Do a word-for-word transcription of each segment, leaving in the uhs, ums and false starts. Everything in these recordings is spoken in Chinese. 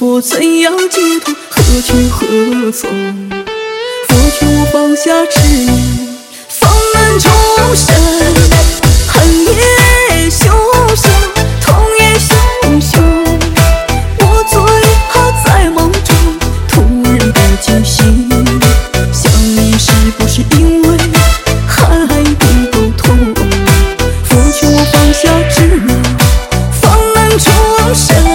佛怎样解脱？何去何从？佛劝我放下执念，方能重生。恨也羞羞，痛也羞羞。我最怕在梦中突然的惊醒，想你是不是因为还不够痛？佛劝我放下执念，方能重生。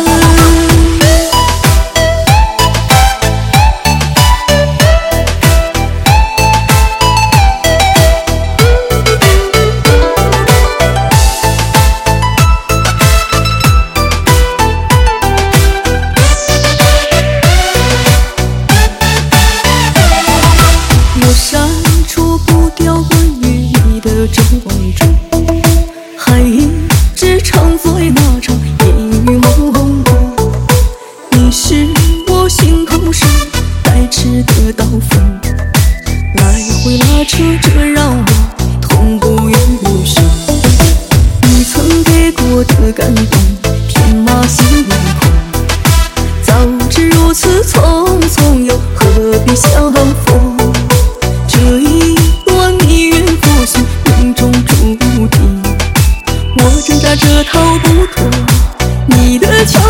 我删除不掉关于你的种种，还一直沉醉那场烟雨朦胧。你是我心头上带刺的刀锋，来回拉扯着让我痛不欲生。你曾给过的感动，天马行空。早知如此匆匆，又何必相逢？这一段你愿负心，命中注定。我挣扎着逃不脱你的强